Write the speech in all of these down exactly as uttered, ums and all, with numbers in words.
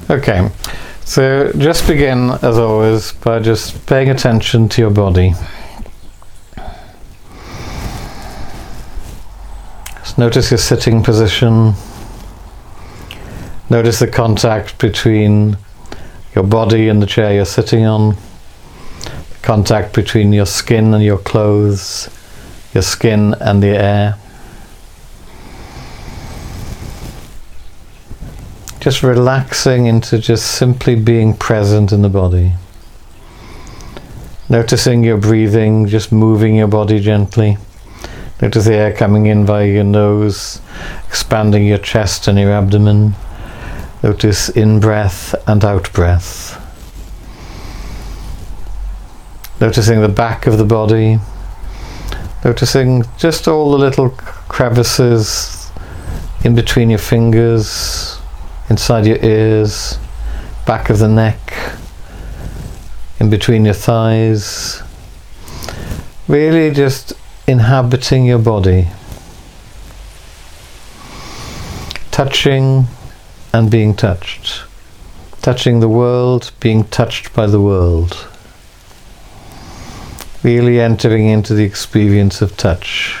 Okay, so just begin as always by just paying attention to your body. Just notice your sitting position. Notice the contact between your body and the chair you're sitting on. The contact between your skin and your clothes, your skin and the air. Just relaxing into just simply being present in the body. Noticing your breathing, just moving your body gently. Notice the air coming in via your nose, expanding your chest and your abdomen. Notice in-breath and out-breath. Noticing the back of the body. Noticing just all the little crevices in between your fingers, inside your ears, back of the neck, in between your thighs. Really just inhabiting your body. Touching and being touched. Touching the world, being touched by the world. Really entering into the experience of touch.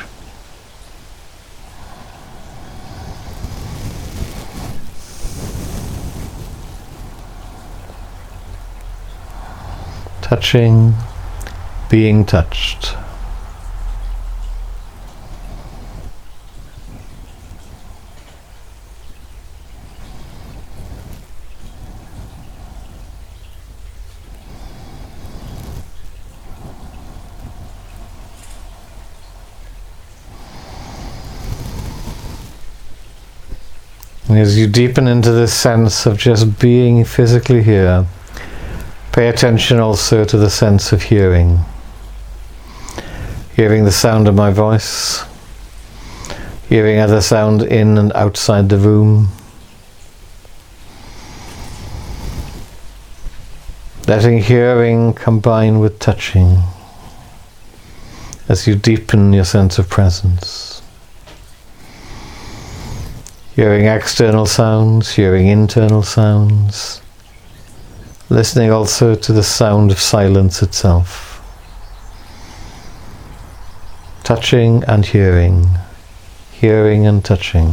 Touching, being touched. And as you deepen into this sense of just being physically here, pay attention also to the sense of hearing. Hearing the sound of my voice. Hearing other sound in and outside the room. Letting hearing combine with touching as you deepen your sense of presence. Hearing external sounds, hearing internal sounds. Listening also to the sound of silence itself. Touching and hearing. Hearing and touching.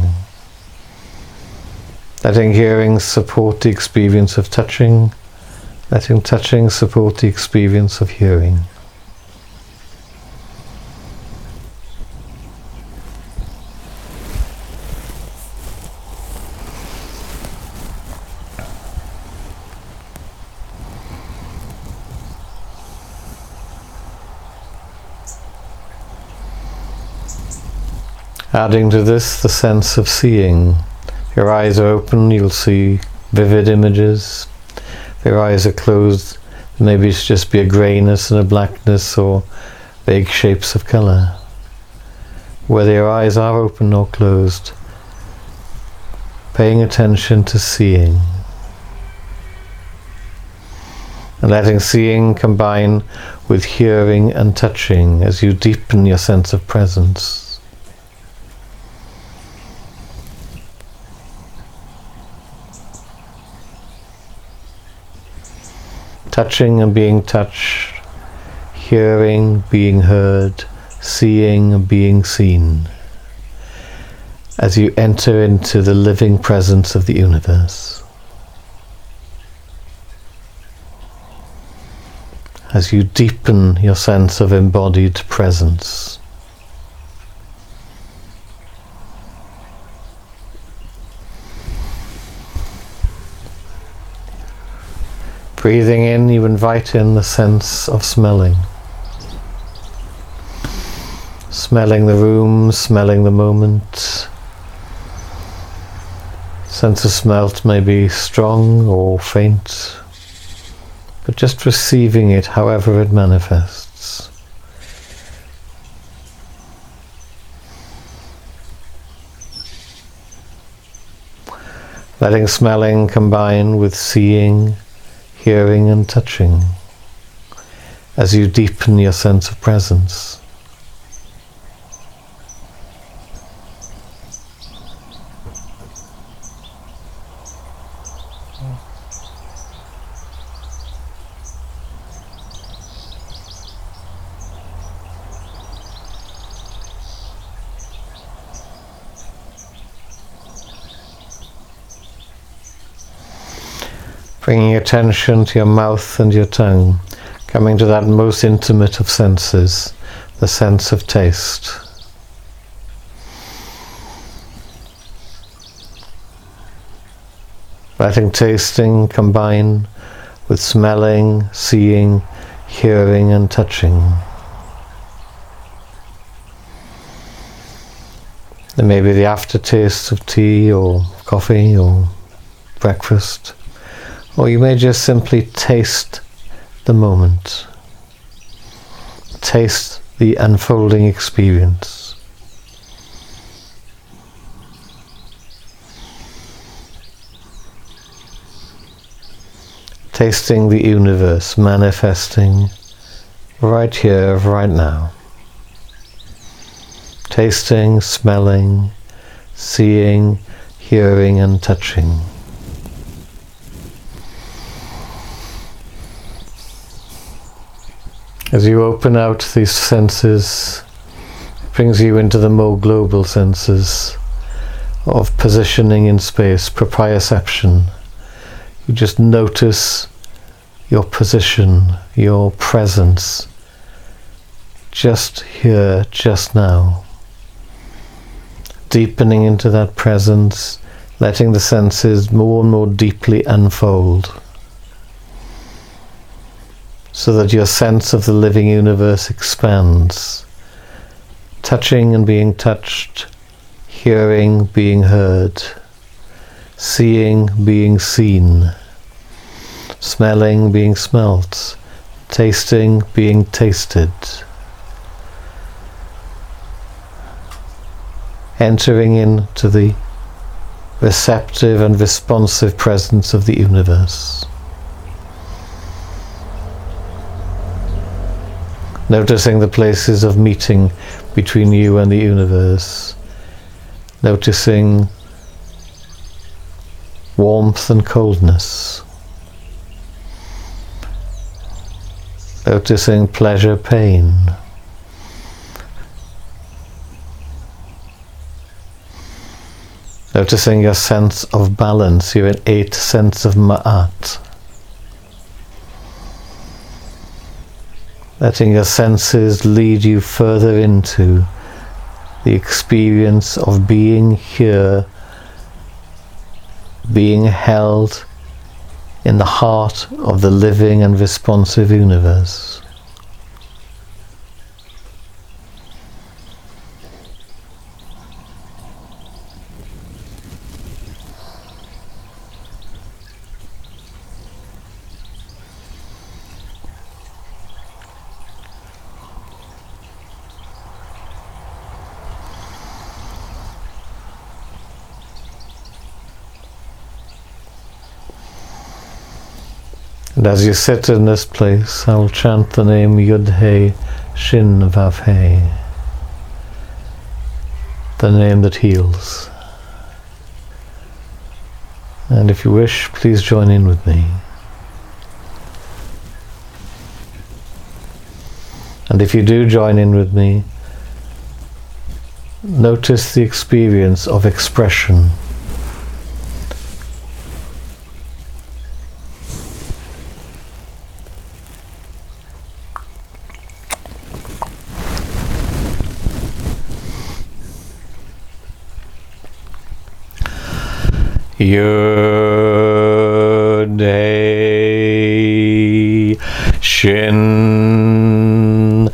Letting hearing support the experience of touching. Letting touching support the experience of hearing. Adding to this the sense of seeing. If your eyes are open, you'll see vivid images. If your eyes are closed, maybe it's just be a greyness and a blackness or vague shapes of colour. Whether your eyes are open or closed, paying attention to seeing. And letting seeing combine with hearing and touching as you deepen your sense of presence. Touching and being touched, hearing, being heard, seeing, being seen, as you enter into the living presence of the universe. As you deepen your sense of embodied presence. Breathing in, you invite in the sense of smelling. Smelling the room, smelling the moment. Sense of smell may be strong or faint, but just receiving it however it manifests. Letting smelling combine with seeing, hearing and touching as you deepen your sense of presence. Bringing attention to your mouth and your tongue, coming to that most intimate of senses, the sense of taste. Letting tasting combine with smelling, seeing, hearing and touching. There may be the aftertaste of tea or coffee or breakfast, or you may just simply taste the moment, taste the unfolding experience. Tasting the universe manifesting right here, right now. Tasting, smelling, seeing, hearing and touching. As you open out these senses, it brings you into the more global senses of positioning in space, proprioception. You just notice your position, your presence, just here, just now. Deepening into that presence, letting the senses more and more deeply unfold, so that your sense of the living universe expands, touching and being touched, hearing, being heard, seeing, being seen, smelling, being smelt, tasting, being tasted, entering into the receptive and responsive presence of the universe. Noticing the places of meeting between you and the universe. Noticing warmth and coldness. Noticing pleasure, pain. Noticing your sense of balance, your innate sense of ma'at. Letting your senses lead you further into the experience of being here, being held in the heart of the living and responsive universe. And as you sit in this place, I will chant the name Yud-He Shin Vav-He, the name that heals. And if you wish, please join in with me. And if you do join in with me, notice the experience of expression. Yud-He Shin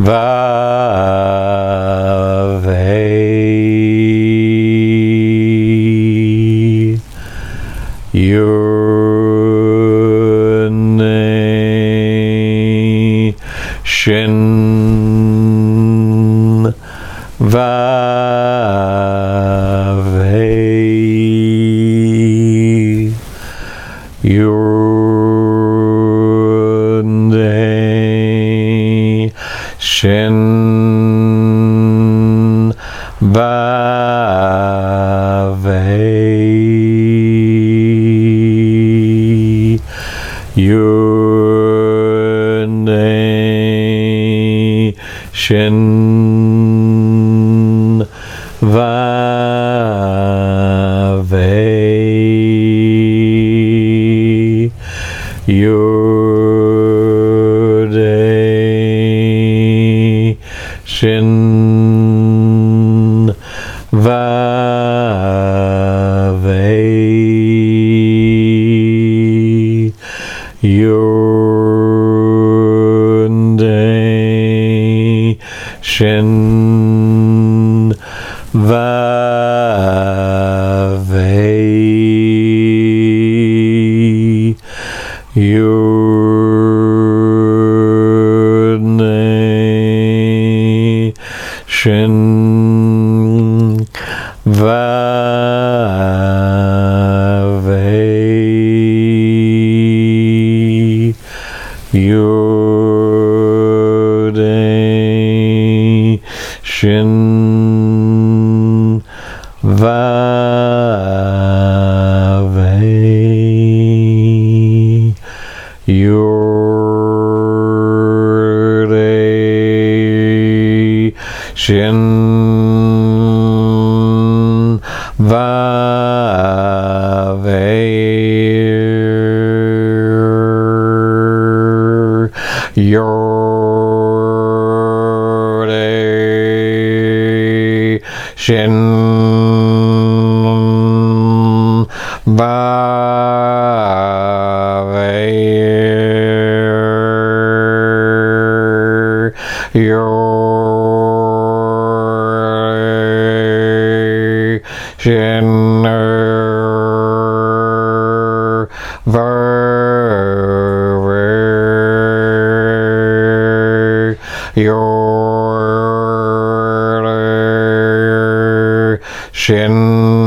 Vav-He Yud-He Shin Vav-He Yud-He Shin Vav-He Yud-He Shin Vav-He Yud Shin Vav Yud Shin Vav Yud Shin Vav Yud Shin Vav Yud Shin Vav Yud Shin Vav Yud Shin Yud Shin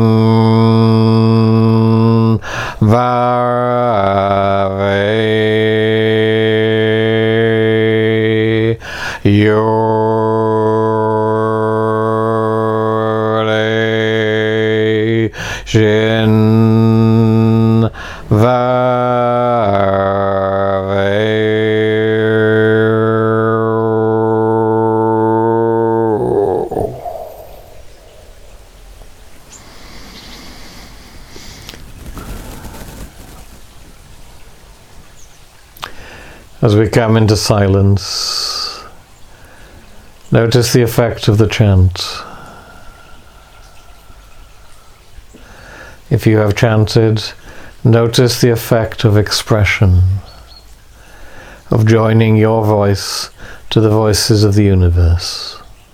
Vav Yud Shin As we come into silence, notice the effect of the chant. If you have chanted, notice the effect of expression, of joining your voice to the voices of the universe.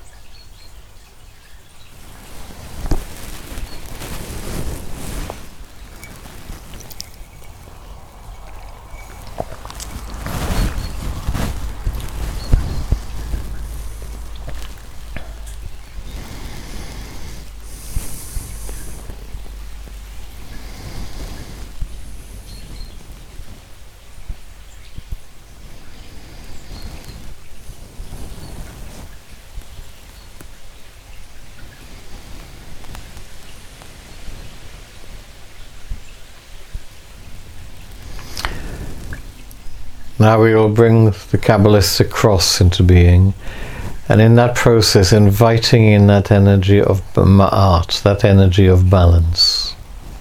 Now we will bring the Kabbalistic cross into being, and in that process inviting in that energy of ma'at, that energy of balance.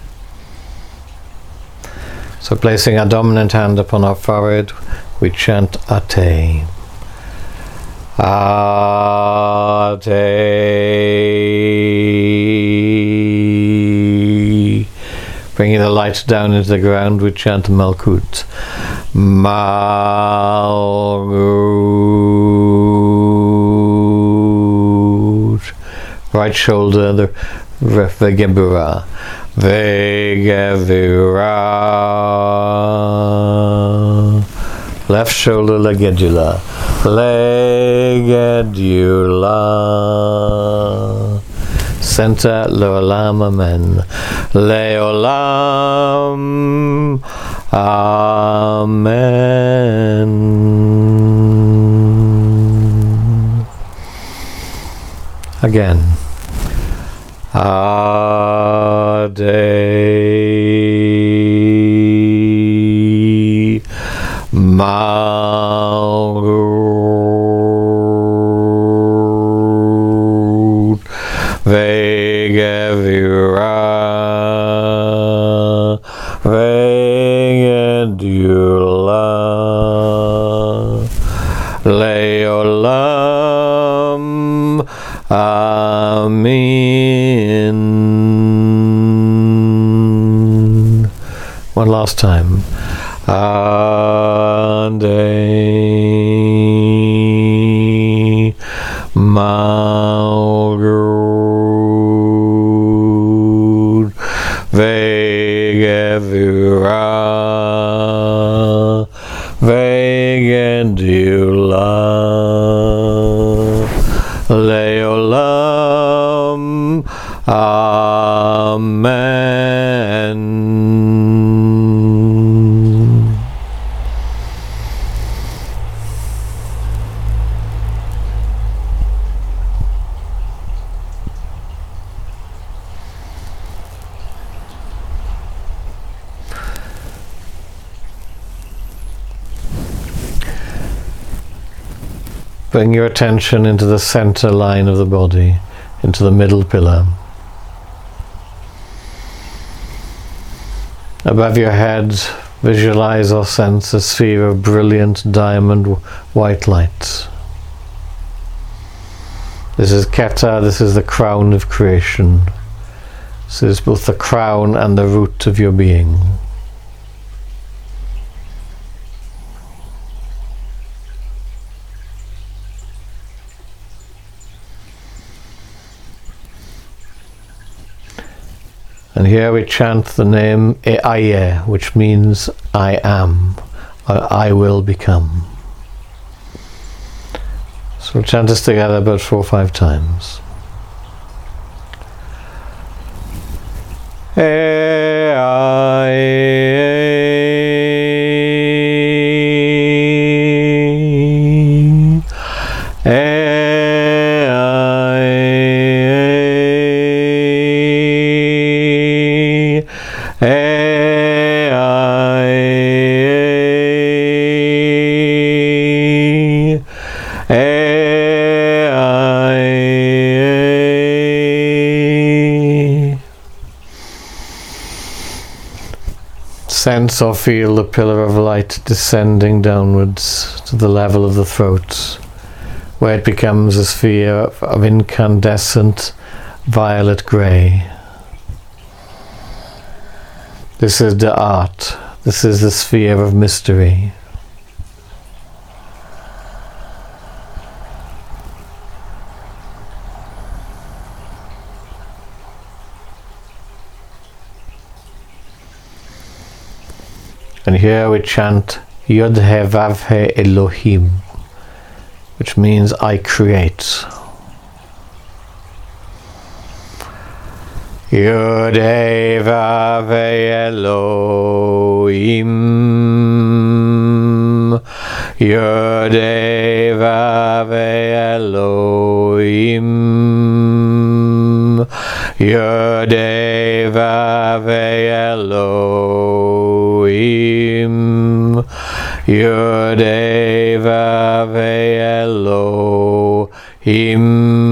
So placing our dominant hand upon our forehead, we chant Ate. Ate. Bringing the light down into the ground, we chant Malkut. Malkut. Right shoulder, the Vegebura. Vegebura. Left shoulder, Legedula. Legedula. Center, Leolam, Amen. Leolam, Amen. Again. Ade Malkut Vegevira Ve Vegendula Leolam Amin. One last time. Ande Malgrud Vegevura Vegendula Leolam Amen. Bring your attention into the center line of the body, into the middle pillar. Above your head, visualize or sense a sphere of brilliant diamond white light. This is Keta, this is the crown of creation. This is both the crown and the root of your being. And here we chant the name E'aye, which means I am, or I will become. So we'll chant this together about four or five times. E'aye, sense or feel the pillar of light descending downwards to the level of the throat, where it becomes a sphere of, of incandescent violet grey. This is the art. This is the sphere of mystery. And here we chant Yod He Vav He Elohim, which means I create. Yod He Vav He Elohim, Yod He Vav He Elohim, Yod He Vav He Elohim, Yod He Vav He Elohim.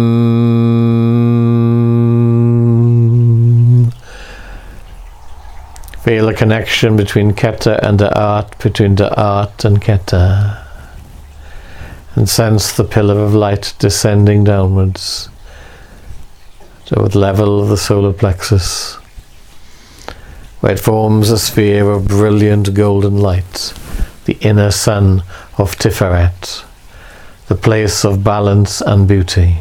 Feel a connection between Keta and the art, between the art and Keta, and sense the pillar of light descending downwards to the level of the solar plexus, where it forms a sphere of brilliant golden light, the inner sun of Tiferet, the place of balance and beauty.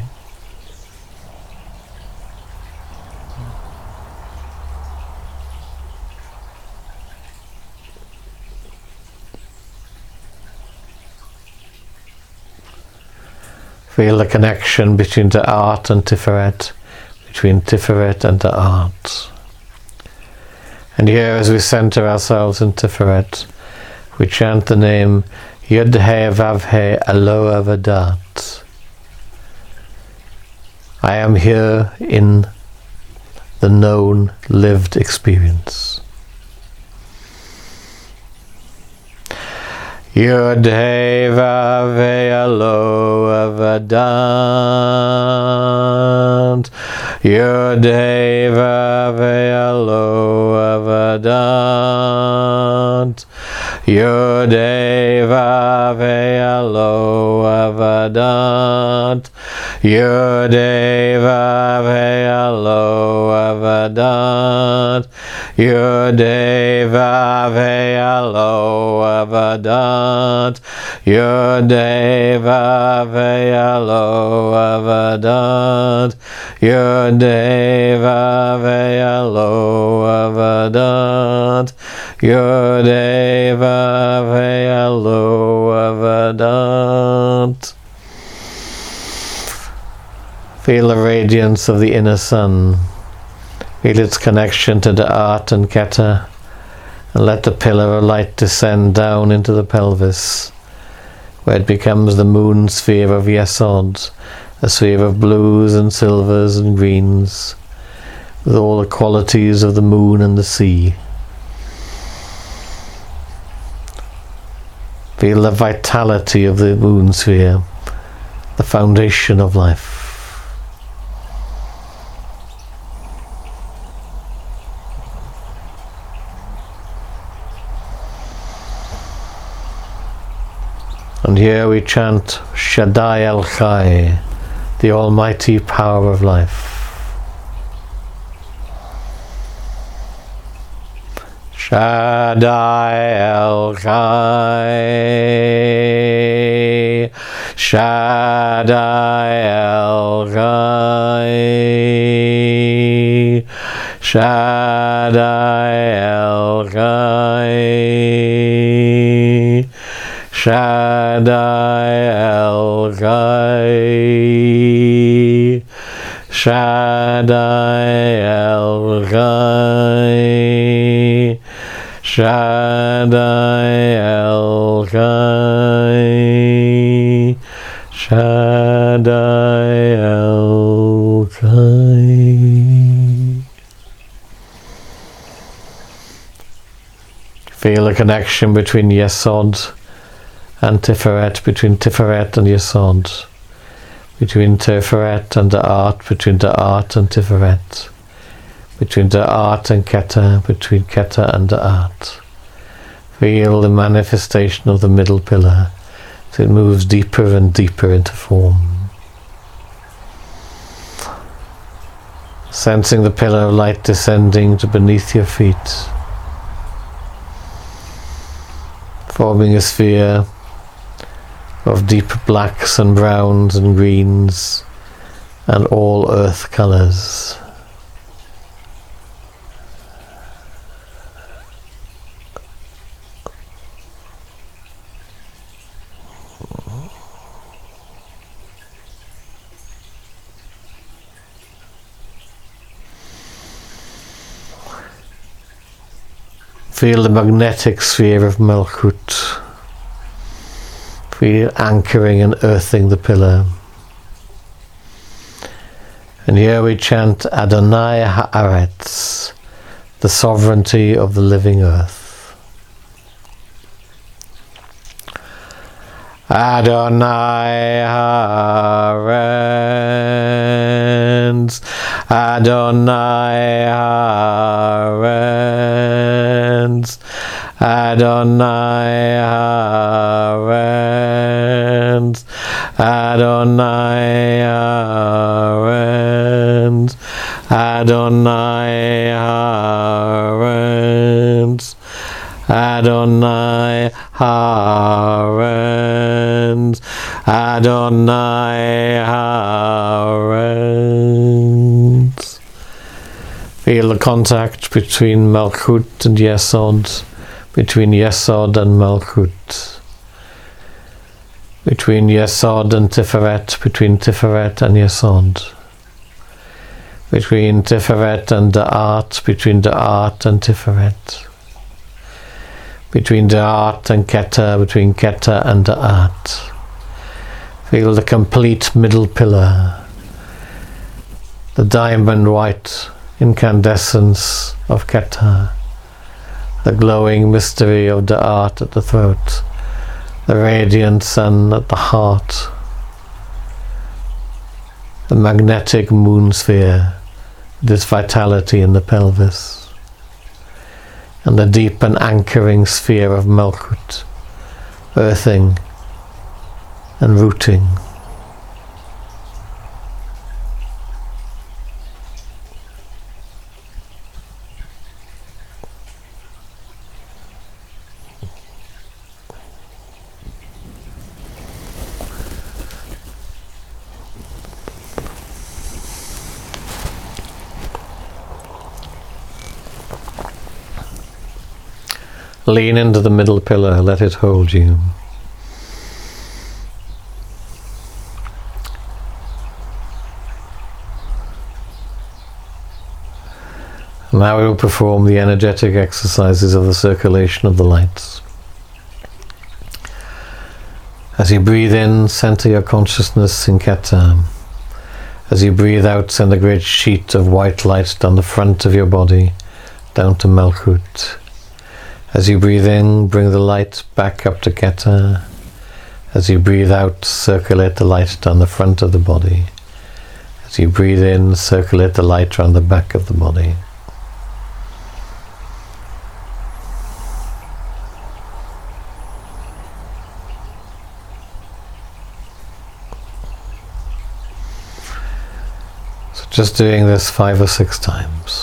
Feel the connection between the art and Tiferet, between Tiferet and the art. And here, as we center ourselves in Tiferet, we chant the name Yod He Vav He Eloah Vadat. I am here in the known, lived experience. Yod He Vav He Eloah Vadat, Yodeva Ve'alo Avadant. Yodeva Ve'alo Avadant. Yodeva Ve'alo Avadant. Yodeva Ve'alo Avadant. Yodeva Ve'alo Avadant. Yodeva Ve'alo Avadant. Yodeva Ve'alo Avadant. Feel the radiance of the inner sun. Feel its connection to Da'at and Keta, and let the pillar of light descend down into the pelvis, where it becomes the moon sphere of Yesod, a sphere of blues and silvers and greens, with all the qualities of the moon and the sea. Feel the vitality of the moon sphere, the foundation of life. And here we chant Shaddai El Chai, the almighty power of life. Shaddai El Chai, Shaddai El Chai, Shaddai El Chai, Shaddai El Chai, Shaddai El Chai, Shaddai El Chai, Shaddai El Chai. Feel a connection between Yesod and Tiferet, between Tiferet and Yesod, between Tiferet and Da'at, between Da'at and Tiferet, between Da'at and Keta, between Keta and Da'at. Feel the manifestation of the middle pillar as it moves deeper and deeper into form. Sensing the pillar of light descending to beneath your feet, forming a sphere of deep blacks and browns and greens and all earth colours. Feel the magnetic sphere of Malchut. Feel anchoring and earthing the pillar. And here we chant Adonai Haaretz, the sovereignty of the living earth. Adonai Haaretz, Adonai Haaretz, Adonai Haaretz, Adonai Haaretz, Adonai Haaretz, Adonai Haaretz, Adonai Haaretz. Feel the contact between Malchut and Yesod, between Yesod and Malchut, between Yesod and Tiferet, between Tiferet and Yesod, between Tiferet and Da'at, between Da'at and Tiferet, between Da'at and Keta, between Keta and Da'at. Feel the complete middle pillar, the diamond white incandescence of Keta, the glowing mystery of Da'at at the throat, the radiant sun at the heart, the magnetic moon sphere this vitality in the pelvis, and the deep and anchoring sphere of Malkut, earthing and rooting. Lean into the middle pillar, let it hold you. Now we will perform the energetic exercises of the circulation of the lights. As you breathe in, center your consciousness in Keter. As you breathe out, send a great sheet of white light down the front of your body, down to Malkut. As you breathe in, bring the light back up to Keter. As you breathe out, circulate the light down the front of the body. As you breathe in, circulate the light around the back of the body. So just doing this five or six times.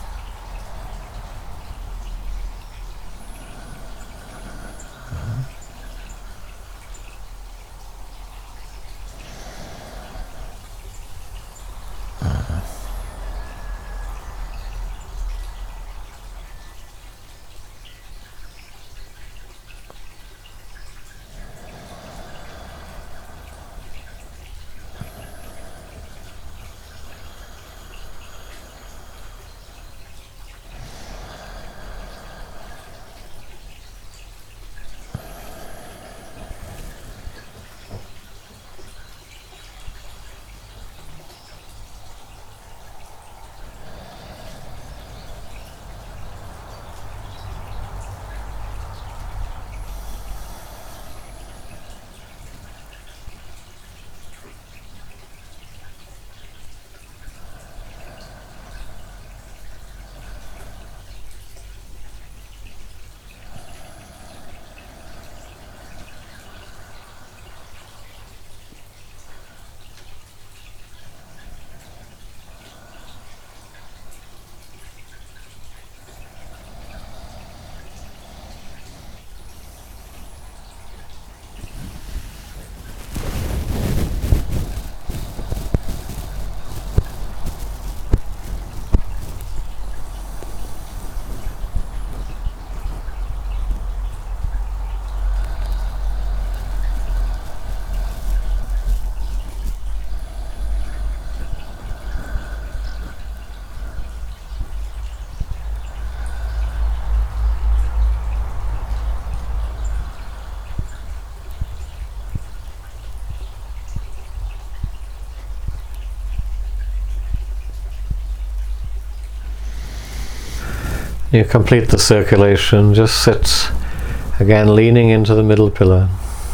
You complete the circulation, just sit again, leaning into the middle pillar.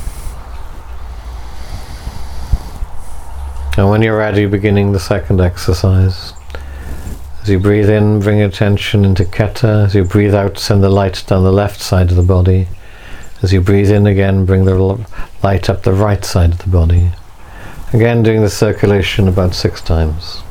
And when you're ready, beginning the second exercise. As you breathe in, bring attention into Keter. As you breathe out, send the light down the left side of the body. As you breathe in again, bring the light up the right side of the body. Again, doing the circulation about six times.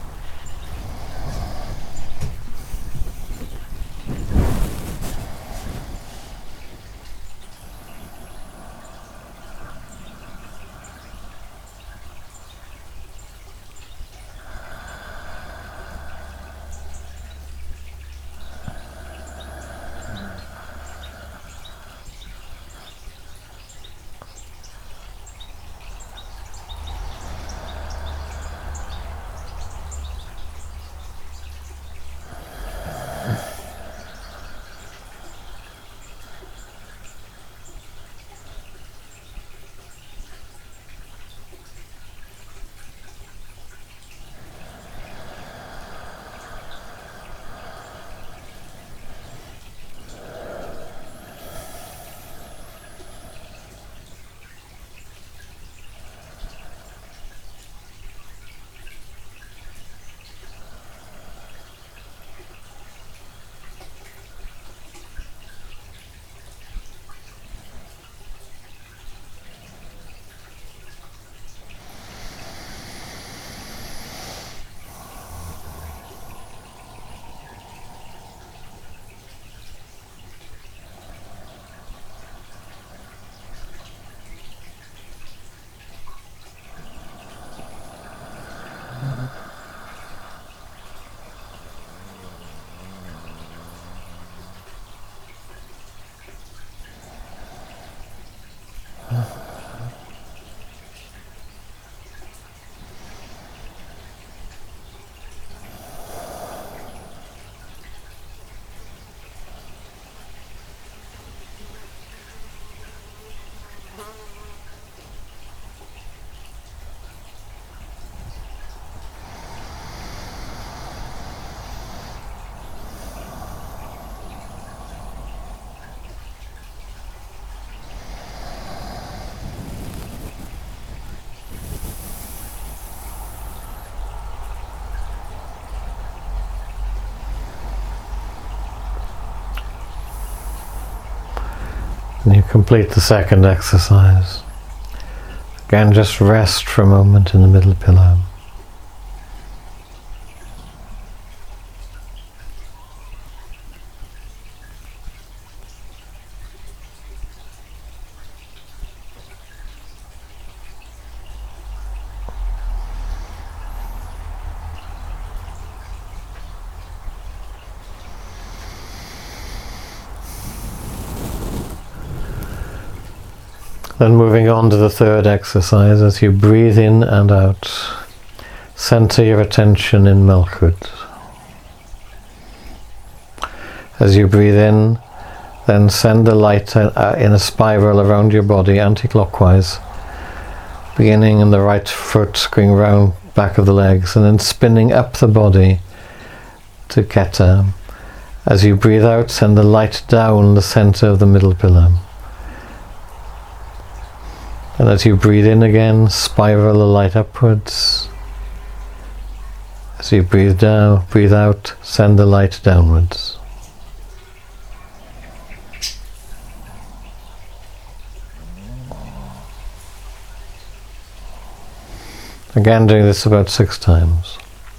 And you complete the second exercise. Again, just rest for a moment in the middle pillow. Then moving on to the third exercise, as you breathe in and out, center your attention in Malkut. As you breathe in, then send the light uh, in a spiral around your body, anti-clockwise, beginning in the right foot, going round back of the legs, and then spinning up the body to Keter. As you breathe out, send the light down the center of the middle pillar. And as you breathe in again, spiral the light upwards. As you breathe down, breathe out, send the light downwards. Again, doing this about six times.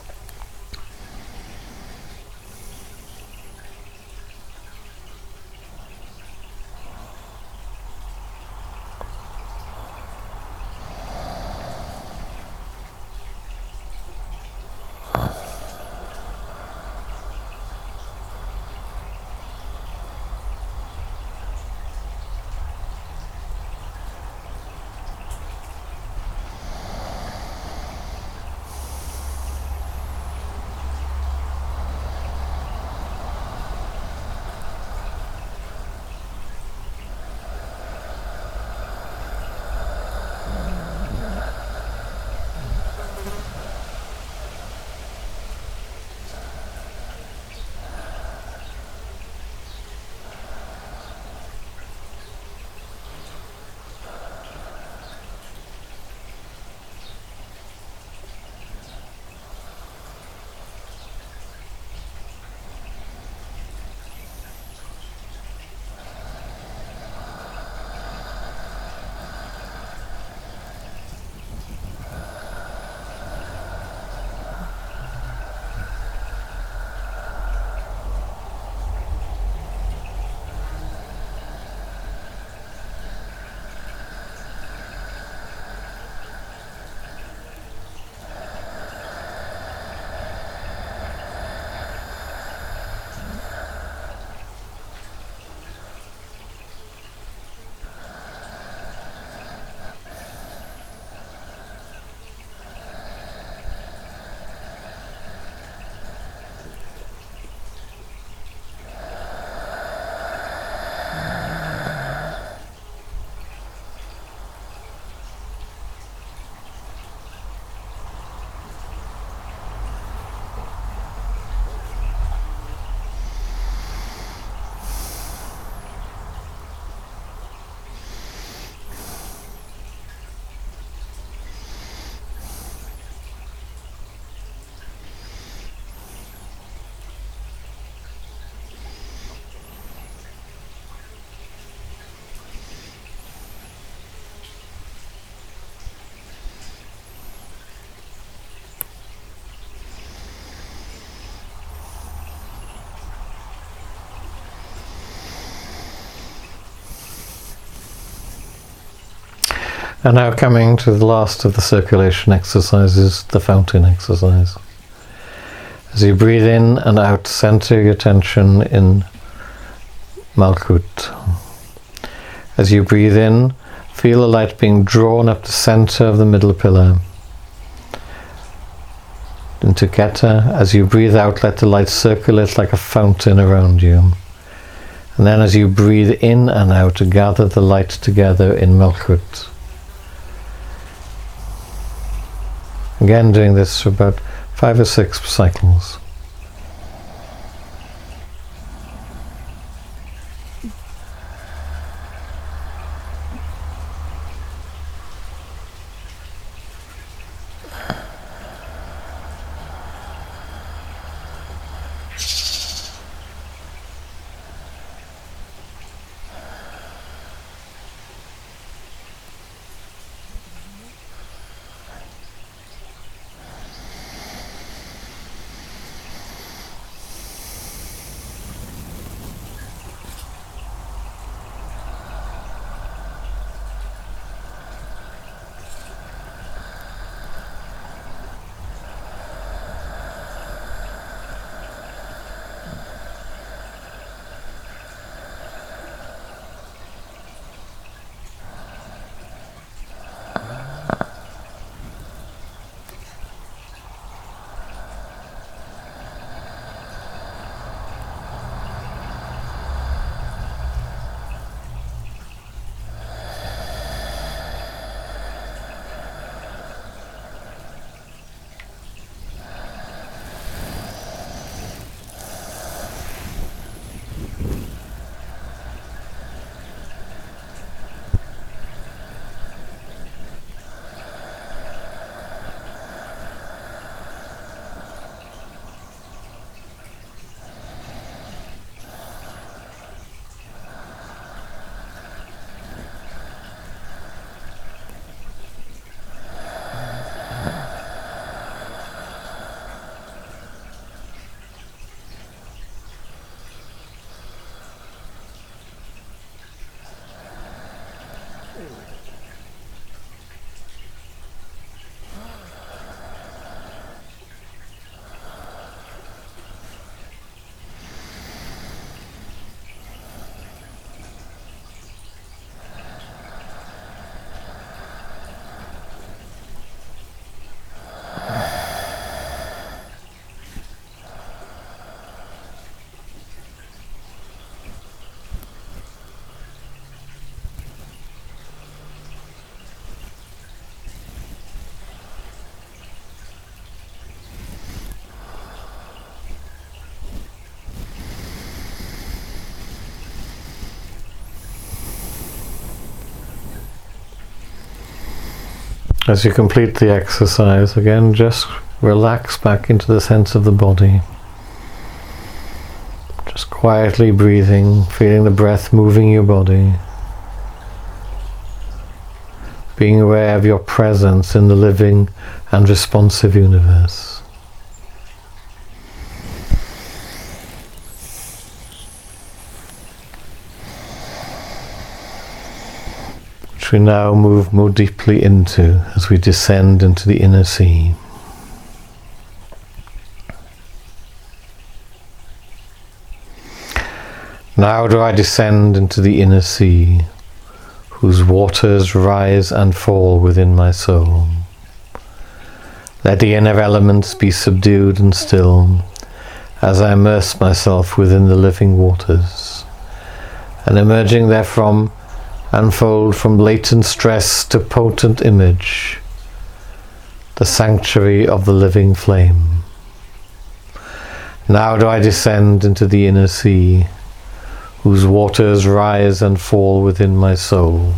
And now coming to the last of the circulation exercises, the fountain exercise. As you breathe in and out, center your attention in Malkut. As you breathe in, Feel the light being drawn up the center of the middle pillar. Into Keta. As you breathe out, let the light circulate like a fountain around you. And then as you breathe in and out, gather the light together in Malkut. Again, doing this for about five or six cycles. As you complete the exercise, again, just relax back into the sense of the body. Just quietly breathing, feeling the breath moving your body. Being aware of your presence in the living and responsive universe. We now move more deeply into as we descend into the inner sea. Now do I descend into the inner sea, whose waters rise and fall within my soul. Let the inner elements be subdued and still, as I immerse myself within the living waters, and emerging therefrom, unfold from latent stress to potent image, the sanctuary of the living flame. Now do I descend into the inner sea, whose waters rise and fall within my soul.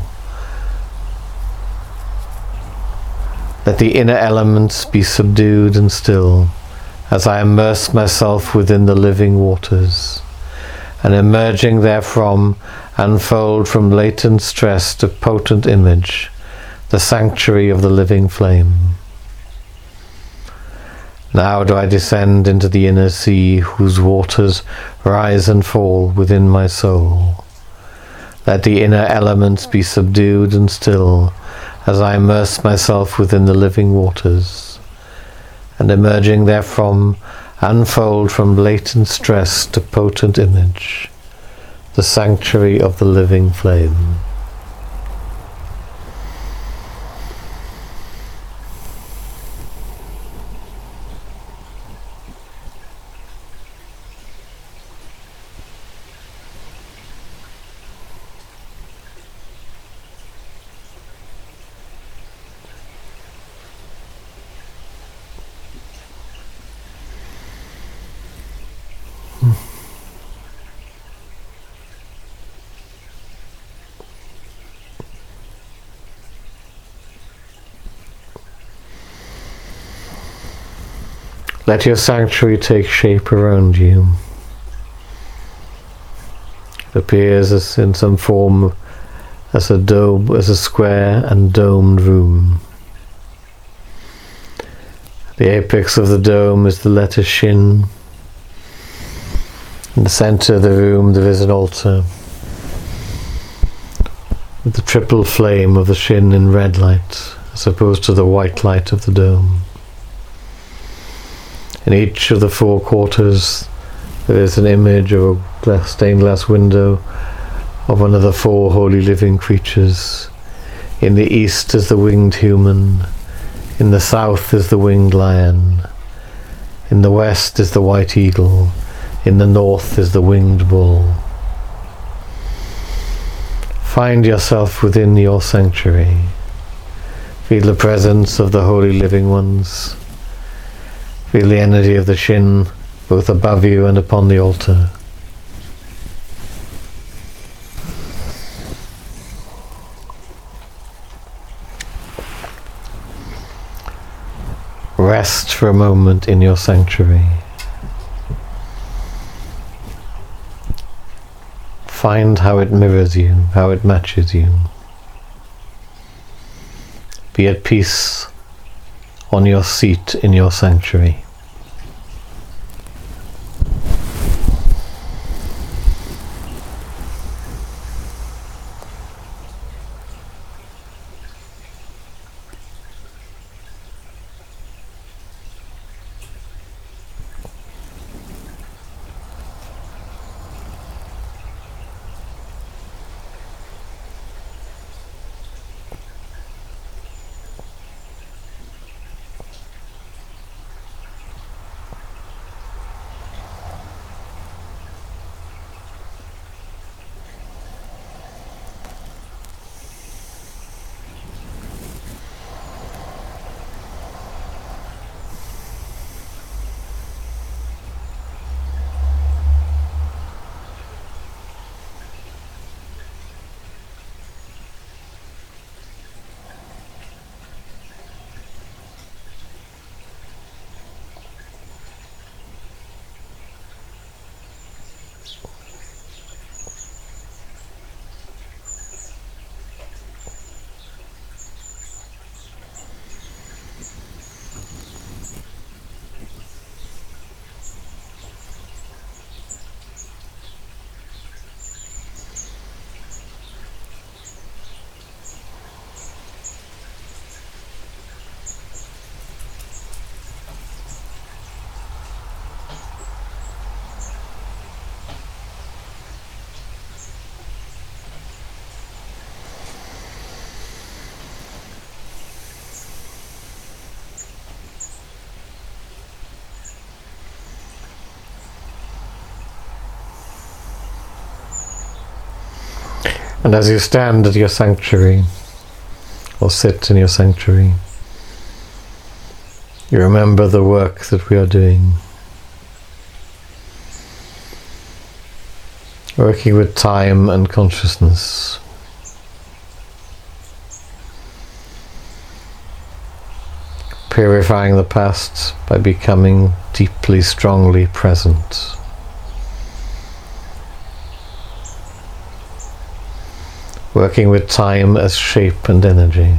Let the inner elements be subdued and still, as I immerse myself within the living waters, and emerging therefrom, unfold from latent stress to potent image, the sanctuary of the living flame. Now do I descend into the inner sea, whose waters rise and fall within my soul. Let the inner elements be subdued and still, as I immerse myself within the living waters, and emerging therefrom, unfold from latent stress to potent image, the sanctuary of the living flame. Let your sanctuary take shape around you. It appears as in some form as a dome, as a square and domed room. The apex of the dome is the letter Shin. In the center of the room there is an altar with the triple flame of the Shin in red light, as opposed to the white light of the dome. In each of the four quarters there is an image of a glass, stained glass window of one of the four holy living creatures. In the east is the winged human, in the south is the winged lion, in the west is the white eagle, in the north is the winged bull. Find yourself within your sanctuary. Feel the presence of the holy living ones. Feel the energy of the Shin both above you and upon the altar. Rest for a moment in your sanctuary. Find how it mirrors you, how it matches you. Be at peace on your seat in your sanctuary. And as you stand at your sanctuary, or sit in your sanctuary, you remember the work that we are doing. Working with time and consciousness. Purifying the past by becoming deeply, strongly present. Working with time as shape and energy.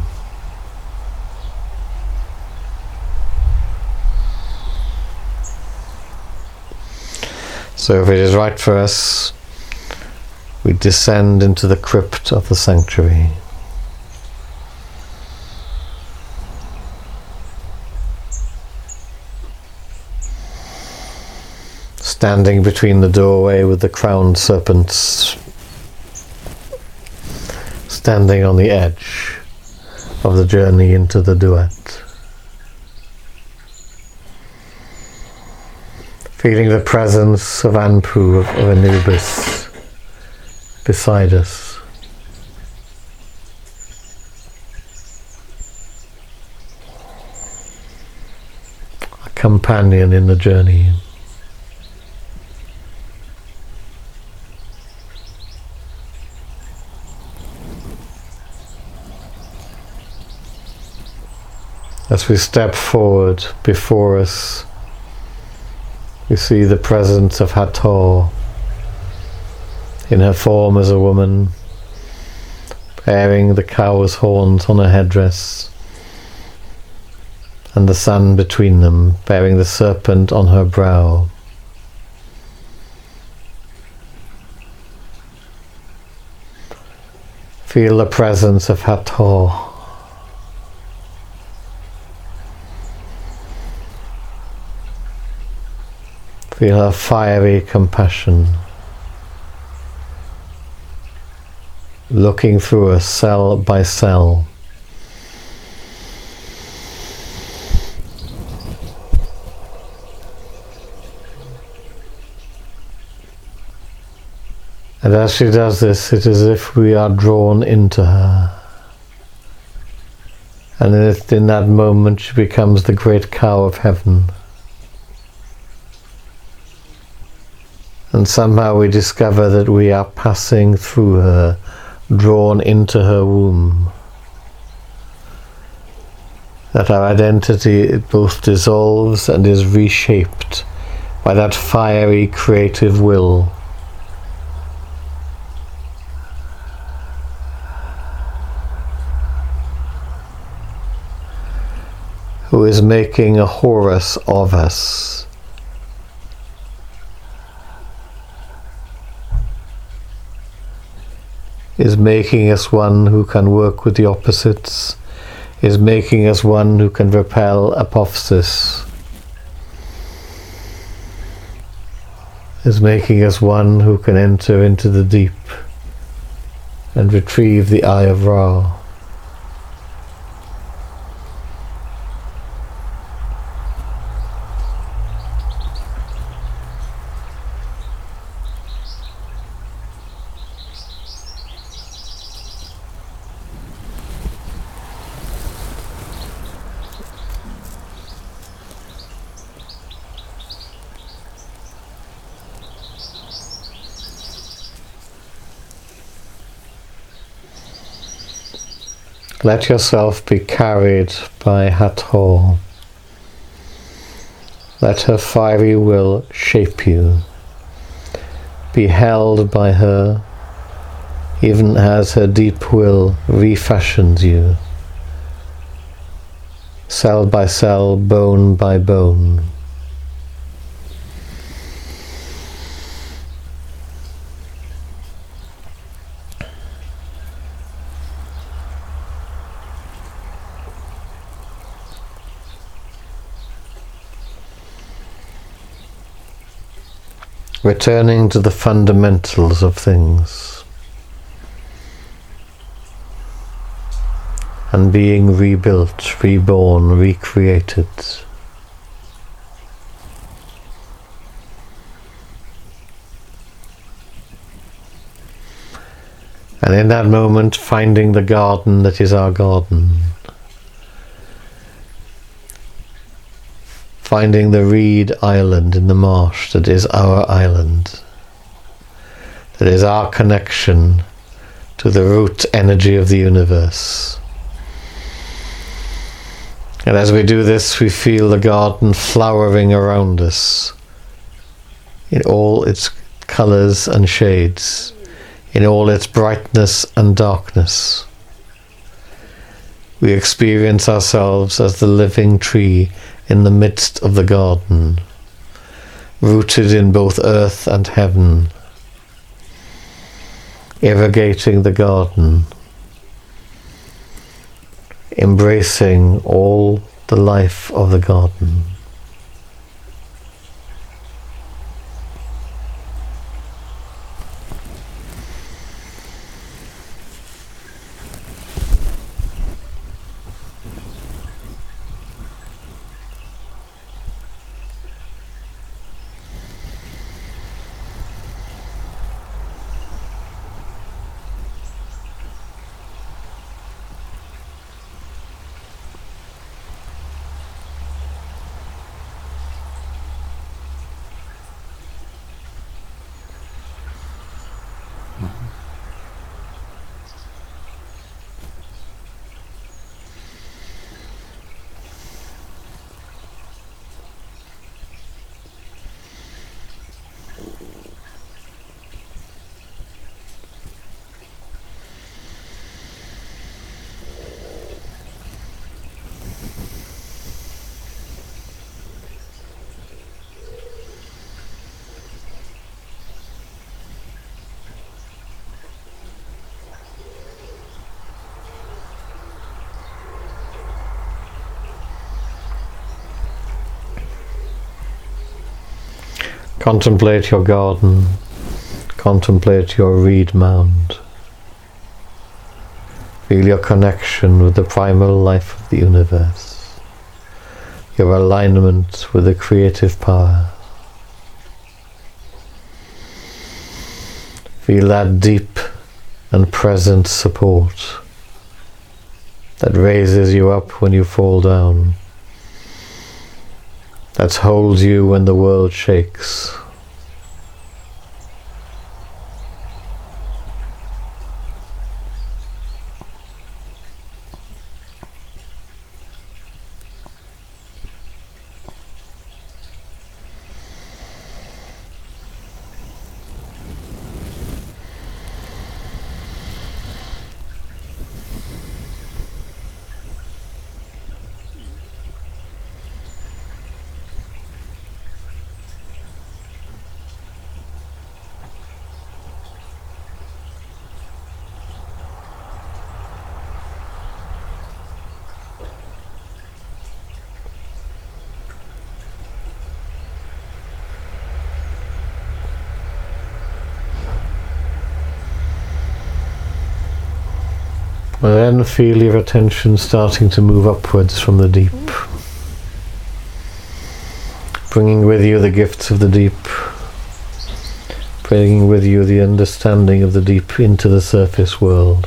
So if it is right for us, we descend into the crypt of the sanctuary. Standing between the doorway with the crowned serpents, standing on the edge of the journey into the duat. Feeling the presence of Anpu, of, of Anubis, beside us. A companion in the journey. As we step forward, before us You see the presence of Hathor in her form as a woman, bearing the cow's horns on her headdress, and the sun between them, bearing the serpent on her brow. Feel the presence of Hathor. Feel her fiery compassion, looking through us cell by cell. And as she does this, it is as if we are drawn into her. And in, it, in that moment, she becomes the great cow of heaven. And somehow we discover that we are passing through her, drawn into her womb. That our identity it both dissolves and is reshaped by that fiery creative will. Who is making a Horus of us. Is making us one who can work with the opposites, is making us one who can repel apotheosis, is making us one who can enter into the deep and retrieve the Eye of Ra. Let yourself be carried by Hathor. Let her fiery will shape you. Be held by her, even as her deep will refashions you, cell by cell, bone by bone. Returning to the fundamentals of things and being rebuilt, reborn, recreated. And in that moment, finding the garden that is our garden. Finding the reed island in the marsh that is our island, that is our connection to the root energy of the universe. And as we do this, we feel the garden flowering around us in all its colours and shades, in all its brightness and darkness. We experience ourselves as the living tree in the midst of the garden, rooted in both earth and heaven, irrigating the garden, embracing all the life of the garden. Contemplate your garden. Contemplate your reed mound. Feel your connection with the primal life of the universe. Your alignment with the creative power. Feel that deep and present support that raises you up when you fall down, that holds you when the world shakes. And then feel your attention starting to move upwards from the deep, bringing with you the gifts of the deep, bringing with you the understanding of the deep into the surface world.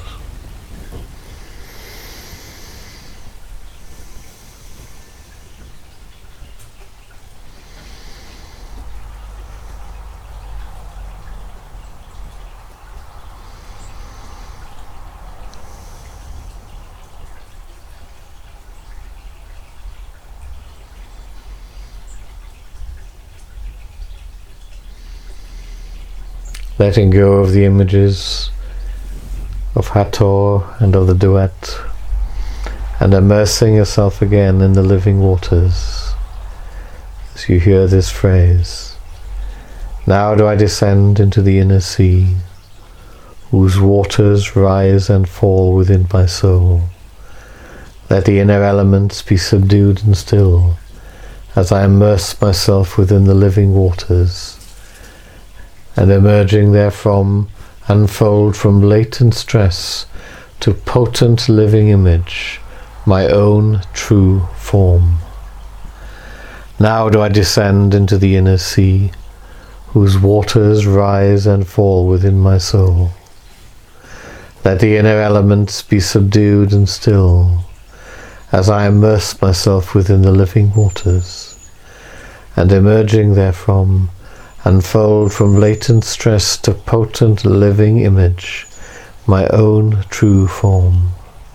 Letting go of the images of Hathor and of the duet, and immersing yourself again in the living waters as you hear this phrase. Now do I descend into the inner sea, whose waters rise and fall within my soul. Let the inner elements be subdued and still, as I immerse myself within the living waters, and emerging therefrom, unfold from latent stress to potent living image, my own true form. Now do I descend into the inner sea, whose waters rise and fall within my soul. Let the inner elements be subdued and still, as I immerse myself within the living waters, and emerging therefrom, unfold from latent stress to potent living image, my own true form.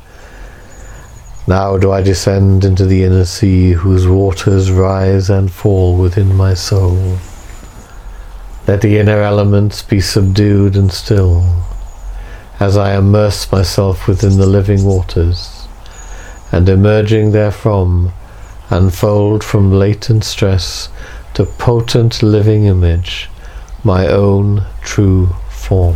Now do I descend into the inner sea, whose waters rise and fall within my soul. Let the inner elements be subdued and still, as I immerse myself within the living waters, and emerging therefrom, unfold from latent stress to potent living image, my own true form.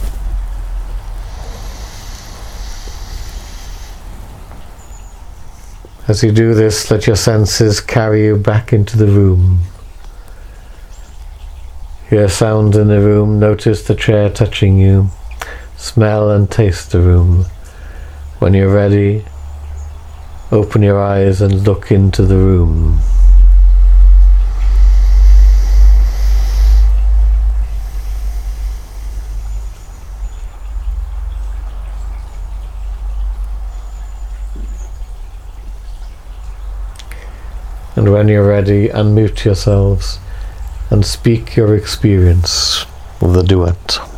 As you do this, let your senses carry you back into the room. Hear sounds in the room, notice the chair touching you, smell and taste the room. When you're ready, open your eyes and look into the room. And when you're ready, unmute yourselves and speak your experience of the duet.